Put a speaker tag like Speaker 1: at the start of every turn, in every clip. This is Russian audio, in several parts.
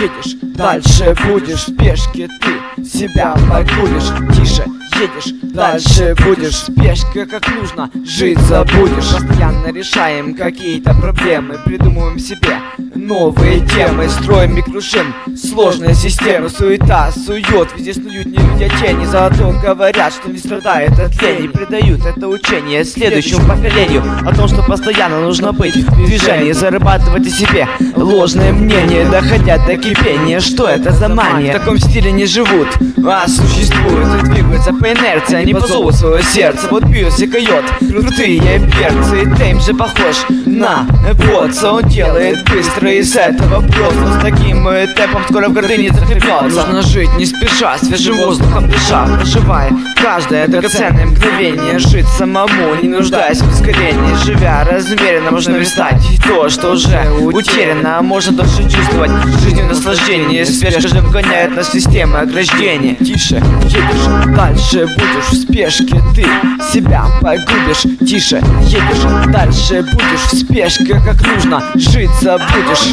Speaker 1: едешь, дальше будешь в спешке, ты себя погубишь. Тише едешь, дальше будешь в спешке, как нужно жить забудешь. Постоянно решаем какие-то проблемы, придумываем себе новые темы, строим и крушим сложные системы. Суета сует, везде снуют не видя тени, зато говорят, что не страдает от лени. Придают это учение следующему поколению о том, что постоянно нужно быть в движении, зарабатывать о себе ложное мнение, доходя до кипения. Что это за мания? В таком стиле не живут, а существуют и двигаются по инерции, они по зову своего сердца. Вот Пьюс и Койот, крутые перцы, и Тейм же похож на Потца. Он делает быстро из этого просто, с таким темпом скоро в гордыне захлебнется. Нужно жить не спеша, свежим воздухом дыша, проживая каждое драгоценное мгновение, жить самому, не нуждаясь в ускорении. Живя размеренно, можно верстать то, что уже утеряно, можно дольше чувствовать жизнью наслаждение. Спешка же вгоняет нас в систему ограждения. Тише едешь, дальше будешь в спешке, ты себя погубишь. Тише едешь, дальше будешь в спешке, как нужно жить забудешь.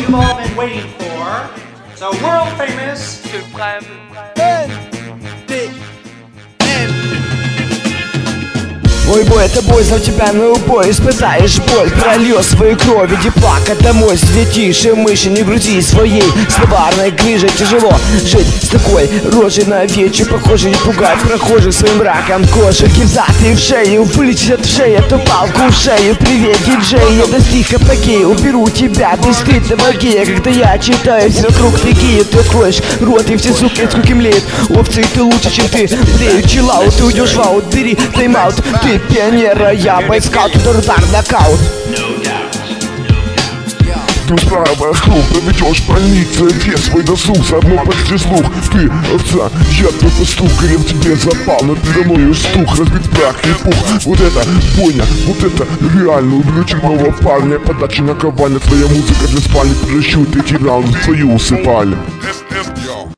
Speaker 1: Ой, бой, это бой за тебя на убой. Испытаешь боль, прольешь свою кровь, иди плакать домой. Сиди тише, мыши, не грузи своей словарной грыжей. Тяжело жить с такой рожей на вечер, похоже, не пугать прохожих своим раком кожи. Кирзатый в шею, вылетит в шею, эту палку в шею. Привет, диджей, я достиг апогея, уберу тебя без скрытого гея. Когда я читаю, все вокруг такие, ты откроешь рот и все суки от скуки млеют. Опции ты лучше, чем ты, блею, чиллаут, ты уйдешь в аут, бери тайм-аут. Ты пионера, я бойскаут, удар, нокаут.
Speaker 2: Ты устраиваешь круг, доведешь в больнице весь свой досуг, заодно почти слух. Ты овца, я твой пастух, греб тебе запал, но передо мною стух, разбит прах и пух. Вот это бойня, вот это реально. Убью черного парня, подачи наковальня. Твоя музыка для спальни, превращу эти раунды в твою усыпальню.